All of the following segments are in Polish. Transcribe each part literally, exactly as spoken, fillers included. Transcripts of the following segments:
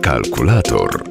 Kalkulator.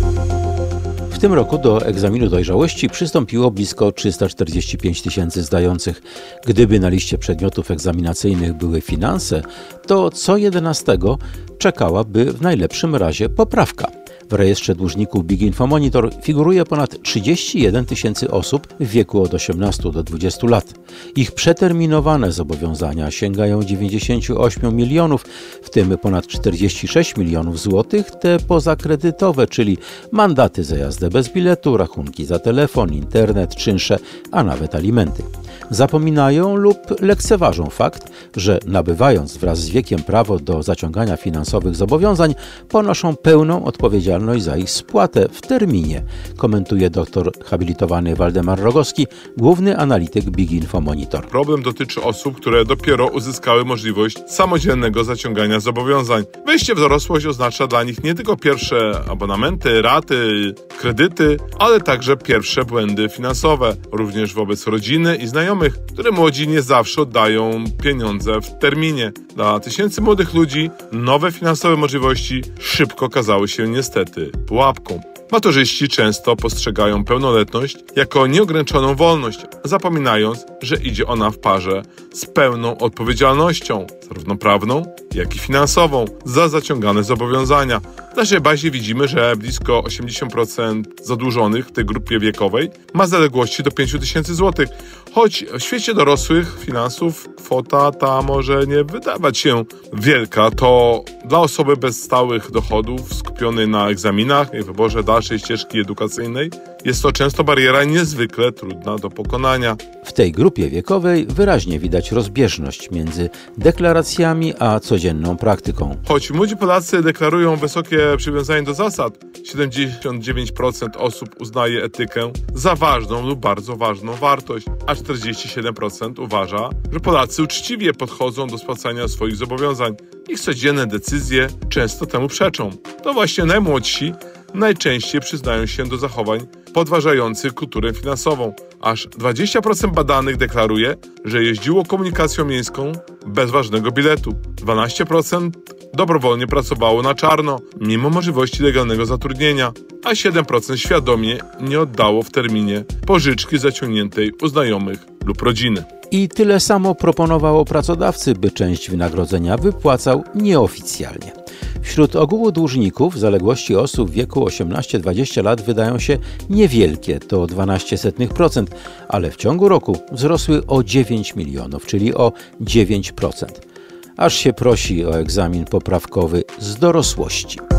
W tym roku do egzaminu dojrzałości przystąpiło blisko trzysta czterdzieści pięć tysięcy zdających. Gdyby na liście przedmiotów egzaminacyjnych były finanse, to co jedenastego czekałaby w najlepszym razie poprawka. W rejestrze dłużników Big Info Monitor figuruje ponad trzydzieści jeden tysięcy osób w wieku od osiemnastu do dwudziestu lat. Ich przeterminowane zobowiązania sięgają dziewięćdziesiąt osiem milionów, w tym ponad czterdzieści sześć milionów złotych te pozakredytowe, czyli mandaty za jazdę bez biletu, rachunki za telefon, internet, czynsze, a nawet alimenty. Zapominają lub lekceważą fakt, że nabywając wraz z wiekiem prawo do zaciągania finansowych zobowiązań, ponoszą pełną odpowiedzialność za ich spłatę w terminie, komentuje doktor habilitowany Waldemar Rogowski, główny analityk Big Info Monitor. Problem dotyczy osób, które dopiero uzyskały możliwość samodzielnego zaciągania zobowiązań. Wejście w dorosłość oznacza dla nich nie tylko pierwsze abonamenty, raty, kredyty, ale także pierwsze błędy finansowe, również wobec rodziny i znajomych, które młodzi nie zawsze oddają pieniądze w terminie. Dla tysięcy młodych ludzi nowe finansowe możliwości szybko okazały się niestety pułapką. Maturzyści często postrzegają pełnoletność jako nieograniczoną wolność, zapominając, że idzie ona w parze z pełną odpowiedzialnością, zarówno prawną, jak i finansową, za zaciągane zobowiązania. W naszej bazie widzimy, że blisko osiemdziesiąt procent zadłużonych w tej grupie wiekowej ma zaległości do pięciu tysięcy złotych. Choć w świecie dorosłych finansów kwota ta może nie wydawać się wielka, to dla osoby bez stałych dochodów skupionej na egzaminach i wyborze dalszej ścieżki edukacyjnej jest to często bariera niezwykle trudna do pokonania. W tej grupie wiekowej wyraźnie widać rozbieżność między deklaracjami a codzienną praktyką. Choć młodzi Polacy deklarują wysokie przywiązanie do zasad, siedemdziesiąt dziewięć procent osób uznaje etykę za ważną lub bardzo ważną wartość, a czterdzieści siedem procent uważa, że Polacy uczciwie podchodzą do spłacania swoich zobowiązań. Ich codzienne decyzje często temu przeczą. To właśnie najmłodsi najczęściej przyznają się do zachowań podważających kulturę finansową. Aż dwadzieścia procent badanych deklaruje, że jeździło komunikacją miejską bez ważnego biletu. dwanaście procent dobrowolnie pracowało na czarno, mimo możliwości legalnego zatrudnienia, a siedem procent świadomie nie oddało w terminie pożyczki zaciągniętej u znajomych lub rodziny. I tyle samo proponowało pracodawcy, by część wynagrodzenia wypłacał nieoficjalnie. Wśród ogółu dłużników zaległości osób w wieku osiemnaście do dwudziestu lat wydają się niewielkie, to dwanaście procent, ale w ciągu roku wzrosły o dziewięć milionów, czyli o dziewięć procent. Aż się prosi o egzamin poprawkowy z dorosłości.